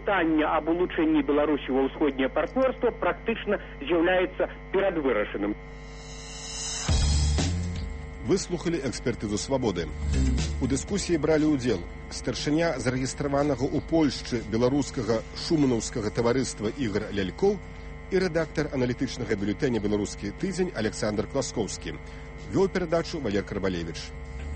пытанне аб улучшэнні Беларусі ва ўсходняе партнёрства практычна з'яўляецца перадвырашаным. Выслухалі экспертызу «Свабоды». У дыскусіі бралі ўдзел старшыня зарэгістраванага ў Польшчы беларускага шуманаўскага таварыства Ігор Лялькоў і рэдактар аналітычнага бюлетэня «Беларускі тыдзень» Александр Класкоўскі. Вёў перадачу Валер Карбалевіч.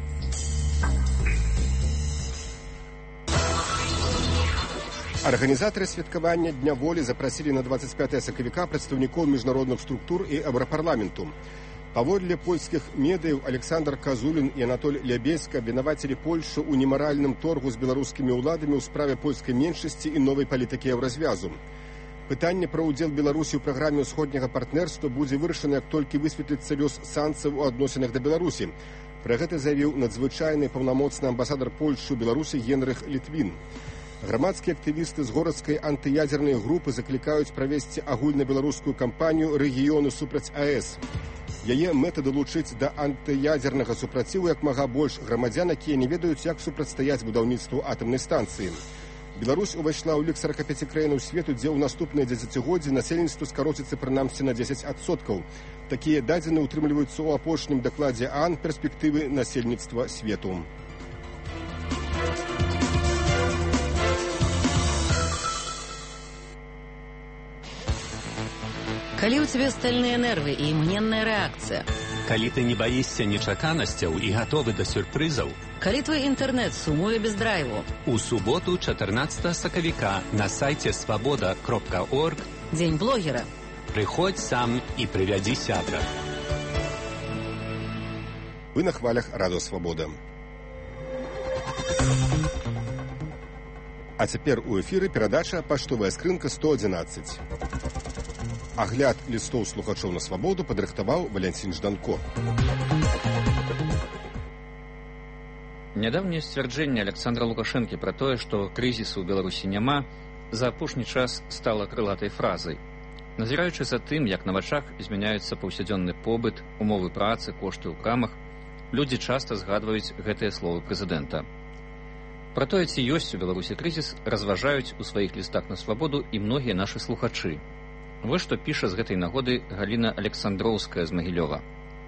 Арганізатары святкавання Дня волі запрасілі на 25 сакавіка прадстаўнікоў міжнародных структур і еўрапарламенту. Паводле польскіх медыяў Александр Казулін і Анатоль Лябельска абвінавацілі Польшу ў немаральным торгу з беларускімі ўладамі ў справе польскай меншасці і новай палітыкі еўразвязу. Пытанне пра ўдзел Беларусі ў праграме ўсходняга партнерства будзе вырашана, як толькі высветліцца лёс санкцыяў у адносінах да Беларусі. Пра гэта заявіў надзвычайны паўнамоцны амбасадар Польшчы ў Беларусі Генрых Літвін. Грамадскія актывісты з горацкай антыядзернай групы заклікаюць правесці агульнабеларускую кампанію «Рэгіёны супраць АЭС». Яе мэта далучыць да антыядзернага супраціву як мага больш грамадзян, якія не ведаюць, як супрацьстаяць будаўніцтву атамнай станцыі. Беларусь увайшла ў лік 45 краінаў свету, дзе ў наступныя дзесяцігоддзі насельніцтва скароціцца прынамсі на 10%. Такія дадзеныя ўтрымліваюцца ў апошнім дакладзе ААН перспектывы насельніцтва свету. Калі ў цябе стальныя нервы і імгненная рэакцыя. Калі ты не баішся нечаканасцяў і гатовы да сюрпрызаў. Калі твой інтэрнэт сумуе без драйву. У суботу 14 сакавіка на сайце свабода.орг Дзень блогера. Прыходзь сам і прывядзі сябра. Вы на хвалях Радыё Свабода. А цяпер у эфіры перадача «Паштовая скрынка 111». Агляд лістоў слухачоў на свабоду падрыхтаваў Валянцін Жданко. Нядаўняе сцвярджэнне Александра Лукашэнкі пра тое, што крызісу ў Беларусі няма, за апошні час стала крылатай фразай. Назіраючы за тым, як на вачах змяняецца паўсядзённы побыт, умовы працы, кошты ў крамах, людзі часта згадваюць гэтыя словы прэзідэнта. Пра тое, ці ёсць у Беларусі крызіс, разважаюць у сваіх лістах на свабоду і многія нашы слухачы. Вось што піша з гэтай нагоды Галіна Александроўская з Магілёва.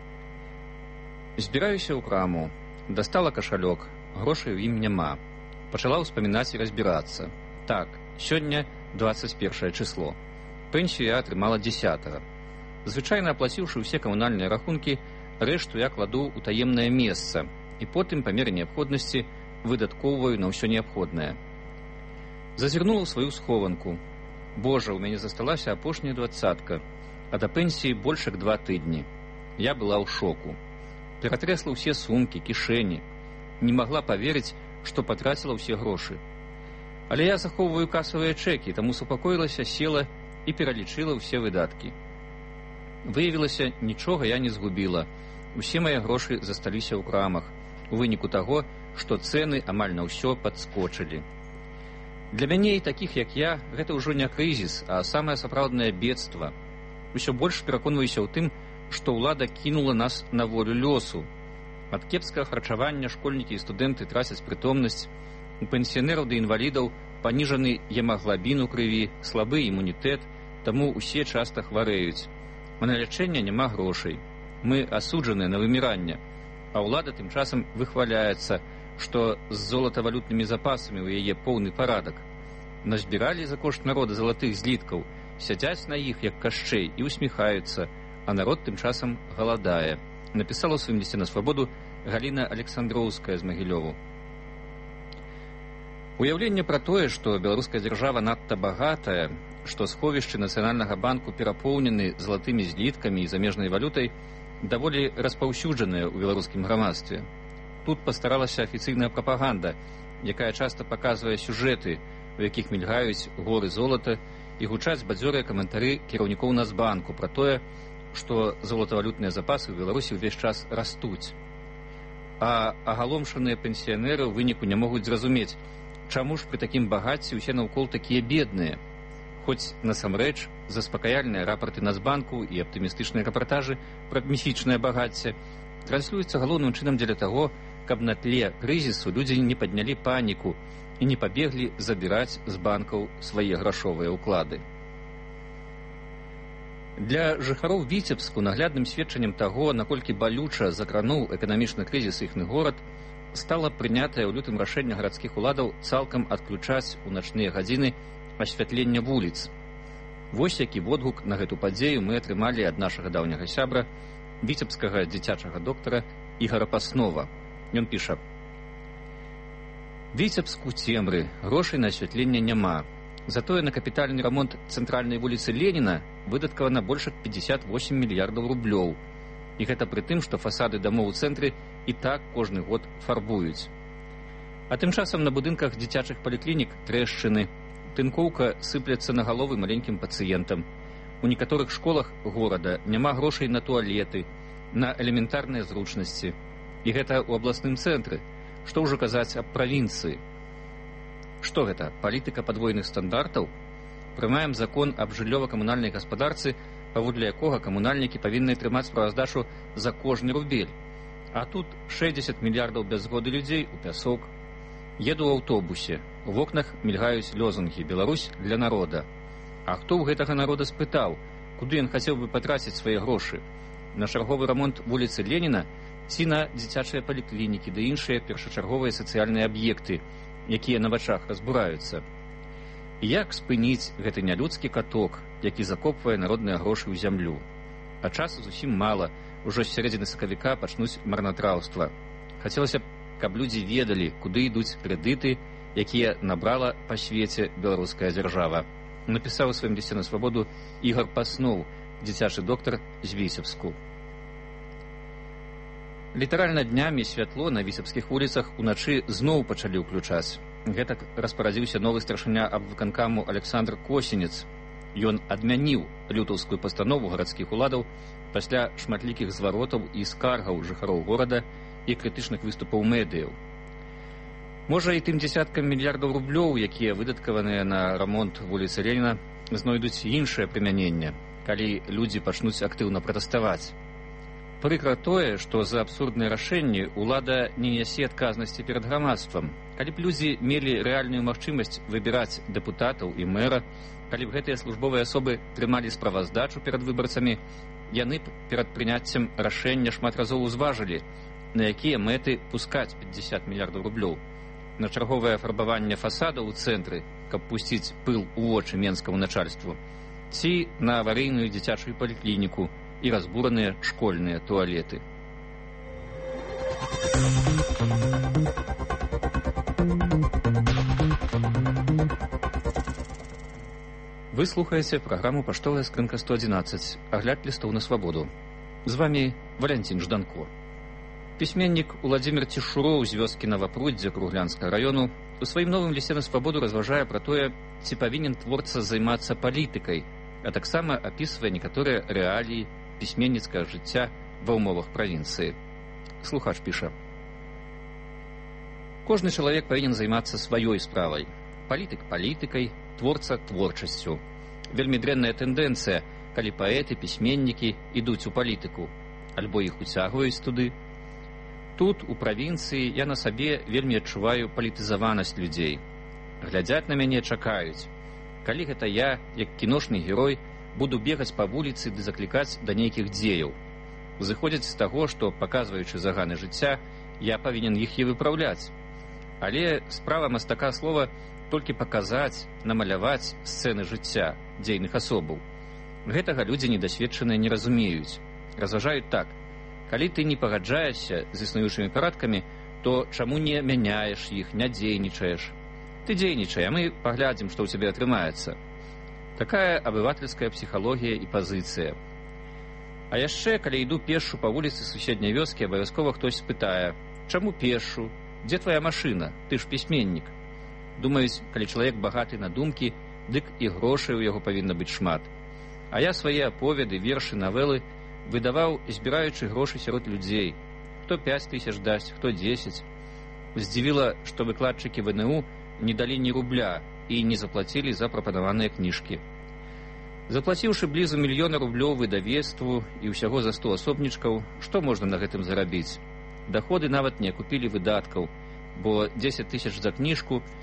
Збіраюся ў краму, дастала кашалёк, грошай у ім няма. Пачала ўспамінаць і разбірацца. Так, сёння 21 число. Пенсію я атрымала 10. Звычайна аплаціўшы ўсе камунальныя рахункі, рэшту я кладу ў таемнае месца і потым па меры неабходнасці выдаткоўваю на ўсё неабходнае. Зазірнула ў сваю схованку. Божа, у мяне засталася апошняя 20-ка, а да пенсіі больш як 2 тыдні. Я была ў шоку. Ператрэсла ўсе сумкі, кішэні. Не магла паверыць, што патраціла ўсе грошы. Але я захоўваю касавыя чэкі, таму супакоілася, села і пералічыла ўсе выдаткі. Выявілася, нічога я не згубіла. Усе мае грошы засталіся ў крамах, у выніку таго, што цэны амаль на ўсё падскочылі. Для мяне і такіх, як я, гэта ўжо не крызіс, а самае сапраўднае бедства. Усё больш пераконваюся ў тым, што ўлада кінула нас на волю лёсу. Ад кепскага харчавання школьнікі і студэнты трацяць прытомнасць, у пенсіянераў ды інвалідаў паніжаны гемаглабін у крыві, слабы імунітэт, таму ўсе часта хварэюць. А на лячэнне няма грошай. Мы асуджаныя на выміранне, а ўлада тым часам выхваляецца, што з золатавалютнымі запасамі ў яе поўны парадак. Назбіралі за кошт народа залатых зліткаў, сядзяць на іх, як кашчэй, і усміхаюцца, а народ тым часам галадае. Напісала ў сваім лісце на свабоду Галіна Александроўская з Магілёву. Уяўленне пра тое, што беларуская дзяржава надта багатая, што сховішчы Нацыянальнага банку перапоўнены залатымі зліткамі і замежнай валютай, даволі распаўсюджаныя ў беларускім грамадстве. Тут пастаралася афіцыйная прапаганда, якая часта паказвае сюжэты, у якіх мільгаюць горы золата і гучаць бадзёрыя каментары кіраўнікоў Нацбанку пра тое, што золатавалютныя запасы ў Беларусі ўвесь час растуць. А агаломшаныя пенсіянеры ў выніку не могуць зразумець, чаму ж пры такім багацці ўсе наўкол такія бедныя. Хоць насамрэч заспакаяльныя рапарты Нацбанку і аптымістычныя рэпартажы пра міфічнае багацце транслююцца галоўным чынам дзеля таго, каб на тле крызісу людзі не паднялі паніку і не пабеглі забіраць з банкаў свае грашовыя ўклады. Для жыхароў Віцебску наглядным сведчаннем таго, наколькі балюча закрануў эканамічны крызіс іхны горад, стала прынятае ў лютым рашэнне гарадскіх уладаў цалкам адключаць у начныя гадзіны асвятлення вуліц. Вось які водгук на гэту падзею мы атрымалі ад нашага даўняга сябра, віцебскага дзіцячага доктара Ігора Паснова. Ён піша: «Віцебску цемры, грошай на асвятленне няма. Затое на капітальны рамонт цэнтральнай вуліцы Леніна выдаткавана больш 58 мільярдаў рублёў. І гэта пры тым, што фасады дамоў у цэнтры і так кожны год фарбуюць. А тым часам на будынках дзіцячых паліклінік трэшчыны, тынкоўка сыпляцца на галовы маленькім пацыентам. У некаторых школах горада няма грошай на туалеты, на элементарныя зручнасці. І гэта ў абласным цэнтры. Што ўжо казаць аб правінцыі? Што гэта, палітыка падвойных стандартаў? Прымаем закон аб жыллёва-камунальнай гаспадарцы, паводле якога камунальнікі павінны трымаць справаздачу за кожны рубель. А тут 60 мільярдаў без згоды людзей у пясок. Еду ў аўтобусе, у вокнах мільгаюць лозунгі «Беларусь для народа». А хто ў гэтага народа спытаў, куды ён хацеў бы патраціць свае грошы? На чарговы рамонт вуліцы Леніна ці на дзіцячыя паліклінікі ды іншыя першачарговыя сацыяльныя аб'екты, якія на вачах разбураюцца? Як спыніць гэты нялюдскі каток, які закопвае народныя грошы ў зямлю? А часу зусім мала, ужо з сярэдзіны сакавіка пачнуць марнатраўства. Хацелася б, каб людзі ведалі, куды ідуць крэдыты, якія набрала па свеце беларуская дзяржава. Напісаў у сваім лісце на свабоду Ігор Пасноў, дзіцячы доктар з Віцебску. Літаральна днямі святло на віцебскіх вуліцах уначы зноў пачалі ўключаць. Гэтак распарадзіўся новы старшыня абвыканкаму Александр Косінец. Ён адмяніў лютаўскую пастанову гарадскіх уладаў пасля шматлікіх зваротаў і скаргаў жыхароў горада і крытычных выступаў медыяў. Можа, і тым дзесяткам мільярдаў рублёў, якія выдаткаваныя на рамонт вуліцы Леніна, знойдуць іншае прымяненне, калі людзі пачнуць актыўна пратэставаць. Прыкра тое, што за абсурдныя рашэнні ўлада не нясе адказнасці перад грамадствам. Калі б людзі мелі рэальную магчымасць выбіраць дэпутатаў і мэра, калі б гэтыя службовыя асобы трымалі справаздачу перад выбарцамі, яны б перад прыняццем рашэння шмат разоў узважылі, на якія мэты пускаць 50 мільярдаў рублёў. На чарговае фарбаванне фасадаў у цэнтры, каб пусціць пыл у вочы менскаму начальству, ці на аварыйную дзіцячую паліклініку і разбураныя школьныя туалеты. Вы слухаеце праграму «Паштовая скрынка 111», агляд лістоў на свабоду. З вамі Валянцін Жданко. Пісьменнік Уладзімір Цішуроў з вёскі Навапруддзе Круглянскага раёну у сваім новым лісце на свабоду разважае пра тое, ці павінен творца займацца палітыкай, а таксама апісвае некаторыя рэаліі пісьменніцкага жыцця ва ўмовах правінцыі. Слухач піша: «Кожны чалавек павінен займацца сваёй справай. Палітык палітыкай, творца творчасцю. Вельмі дрэнная тэндэнцыя, калі паэты, пісьменнікі ідуць у палітыку, альбо іх уцягваюць туды. Тут, у правінцыі, я на сабе вельмі адчуваю палітызаванасць людзей. Глядзяць на мяне, чакаюць. Калі гэта я, як кіношны герой, буду бегаць па вуліцы ды заклікаць да нейкіх дзеяў. Зыходзяць з таго, што, паказваючы заганы жыцця, я павінен іх і выпраўляць. Але справа мастака слова толькі паказаць, намаляваць сцэны жыцця дзейных асобаў. Гэтага людзі недасведчаныя не разумеюць. Разважаюць так: калі ты не пагаджаешся з існуючымі парадкамі, то чаму не мяняеш іх, не дзейнічаеш? Ты дзейнічай, а мы паглядзім, што ў цябе атрымаецца. Такая абывательская псіхалогія і пазіцыя. А яшчэ, калі іду пешшу па вуліцы суседняй вёскі, абавязкова хтось спытае: чаму пешшу? Дзе твая машына? Ты ж пісьменнік. Думаюць, калі чалавек багаты на думкі, дык і грошай у яго павінна быць шмат. А я свае аповеды, вершы, навелы выдаваў, збіраючы грошы сярод людзей. Хто 5 тысяч дасць, хто 10. Здзівіла, што выкладчыкі ВНУ не далі ні рубля і не заплацілі за прапанаваныя кніжкі. Заплаціўшы блізу 1 мільёна рублёў выдавецтву і ўсяго за 100 асобнічкаў, што можна на гэтым зарабіць? Даходы нават не акупілі выдаткаў, бо 10 тысяч за кніжку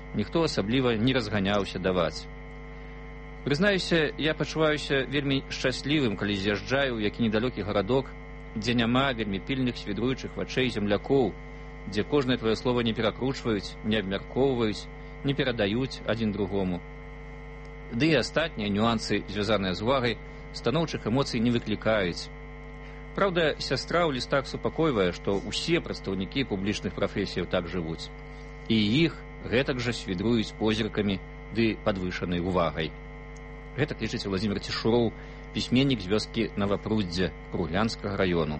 ніхто асабліва не разганяўся даваць. Прызнаюся, я пачуваюся вельмі шчаслівым, калі з'язджаю ў які недалёкі гарадок, дзе няма вельмі пільных свідруючых вачэй землякоў, дзе кожнае твоё слова не перакручваюць, не абмяркоўваюць, не перадаюць адзін другому. Ды і астатнія нюансы, звязаныя з увагай, станоўчых эмоцый не выклікаюць. Праўда, сястра ў лістах супакойвае, што ўсе прадстаўнікі публічных прафесіяў так жывуць. І іх гэтак жа свідруюць позіркамі ды падвышанай увагай. Гэтак лічыць Владзімір Цішуроў, пісьменнік з вёскі Навапруддзе Круглянскага раёну.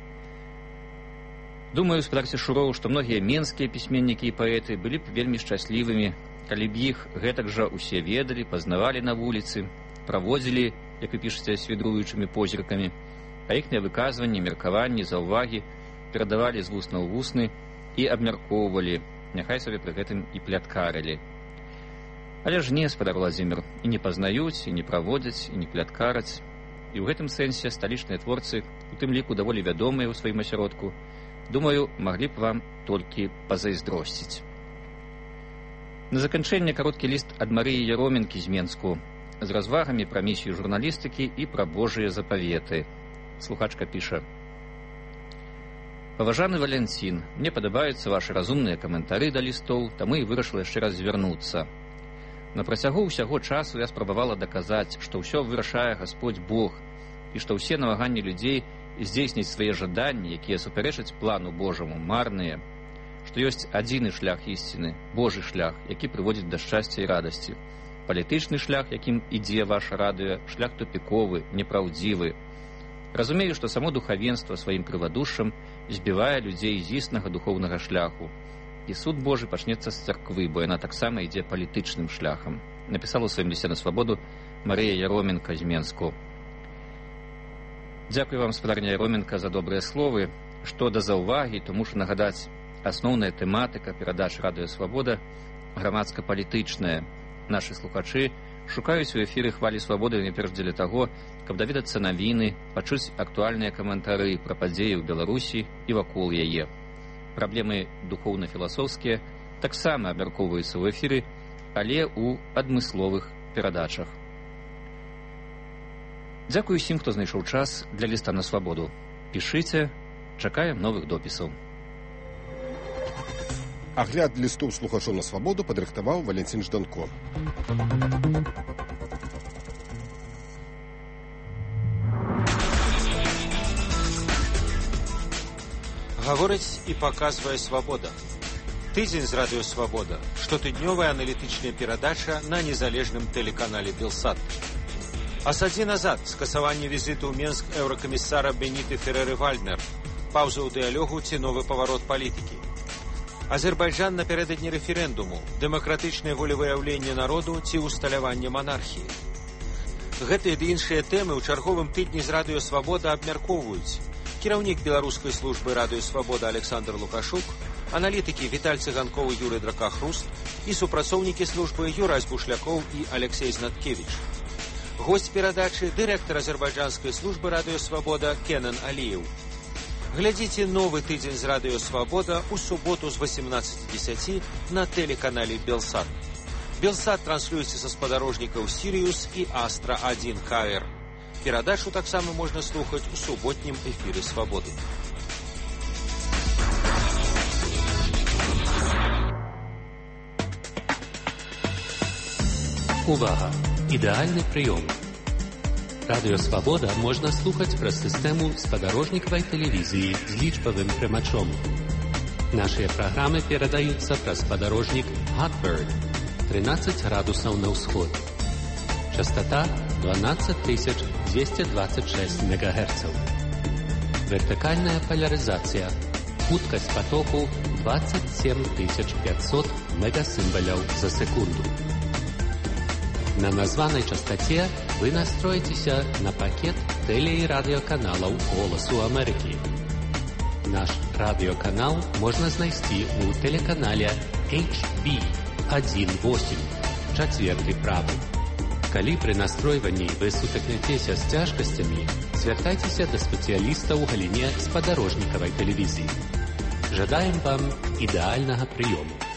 Думаю, гаспадар Цішуроў, што многія менскія пісьменнікі і паэты былі б вельмі шчаслівымі, калі б іх гэтак жа усе ведалі, пазнавалі на вуліцы, праводзілі, як вы пішаце, свідруючымі позіркамі, а іхныя выказванні, меркаванні, заўвагі перадавалі з вусна ў вусны і абмяркоўвалі, няхай сабе пры гэтым і пляткарылі. Але ж не, гаспадар Владзімір, і не пазнаюць, і не праводзяць, і не пляткараць. І ў гэтым сэнсе сталічныя творцы, у тым ліку даволі вядомыя ў сваім асяродку, думаю, маглі б вам толькі пазайздросціць. На заканчэнне кароткі ліст ад Марыі Яроменкі з Менску з развагамі пра місію журналістыкі і пра Божыя запаветы. Слухачка піша: «Паважаны Валянцін, мне падабаюцца вашы разумныя каментары да лістоў, таму і вырашыла яшчэ раз звярнуцца. На працягу ўсяго часу я спрабавала даказаць, што ўсё вырашае Гасподзь Бог і што ўсе намаганні людзей здзейсніць свае жаданні, якія супярэчаць плану Божаму, марныя, што ёсць адзіны шлях ісціны, Божы шлях, які прыводзіць да шчасця і радасці. Палітычны шлях, якім ідзе ваша радыё, шлях тупіковы, непраўдзівы. Разумею, што само духавенства сваім крывадушшам збівае людзей з існага духоўнага шляху. І суд Божы пачнецца з царквы, бо яна таксама ідзе палітычным шляхам», напісала ў сваім лісце на свабоду Марыя Яроменка з Менску. Дзякую вам, гаспадарня Яроменка, за добрыя словы. Што да заўвагі, то мушу нагадаць, асноўная тэматыка перадач радыё Свабода грамадска-палітычная. Нашы слухачы шукаюць у эфіры хвалі свабоды найперш дзеля таго, каб даведацца навіны, пачуць актуальныя каментары пра падзеі ў Беларусі і вакол яе. Праблемы духоўна-філасофскія таксама абмяркоўваюцца ў эфіры, але ў адмысловых перадачах. Дзякую усім, хто знайшоў час для ліста на свабоду. Пішыце, чакаем новых допісаў. Агляд лістоў слухачоў на свабоду падрыхтаваў Валянцін Жданко. Гаворыць і паказвае свабода. Тыдзень з радыё Свабода. Штотыднёвая аналітычная перадача на незалежным тэлеканале Белсат. Асадзі назад скасаванне візіту ў Менск еўракамісара Беніты Ферэры-Вальднер. Паўза ў дыялогу ці новы паварот палітыкі. Азербайджан напярэдадні рэферэндуму. Дэмакратычнае волевыяўленне народу ці усталяванне монархіі. Гэтыя ды іншыя тэмы ў чарговым тыдні з радыё Свабода абмяркоўваюць кіраўнік беларускай службы радыё Свабода Александр Лукашук, аналітыкі Віталь Цыганкоў і Юрый Дракахруст і супрацоўнікі службы Юрась Бушлякоў і Алексей Знаткевіч. Госць перадачы дырэктар азербайджанскай службы радыё Свабода Кенан Аліеў. Глядзіце новы тыдзень з радыё Свабода ў суботу з 18:10 на тэлеканале Белсат. Белсат транслюецца са спадарожнікаў Сіриус і Астра 1 КР. Перадачу таксама можна слухаць у суботнім эфіры Свабоды. Увага! Ідэальны прыём. Радыё Свабода можна слухаць праз сістэму спадарожнікавай тэлевізіі з лічбавым прымачом. Нашыя праграмы перадаюцца праз спадарожнік Hotbird 13 градусаў на ўсход. Частота 12226 МГц. Вертыкальная поляризация. Хуткость потоку 27500 мегасимволяў за секунду. На названной частоте вы настроитеся на пакет теле- и радиоканалаў «Голосу Америки». Наш радиоканал можно знайсці у телеканале HB18, чацверты правы. Калі пры настройванні вы сутыкнецеся з цяжкасцямі, звяртайцеся да спецыяліста ў галіне спадарожнікавай тэлевізіі. Жадаем вам ідэальнага прыёму.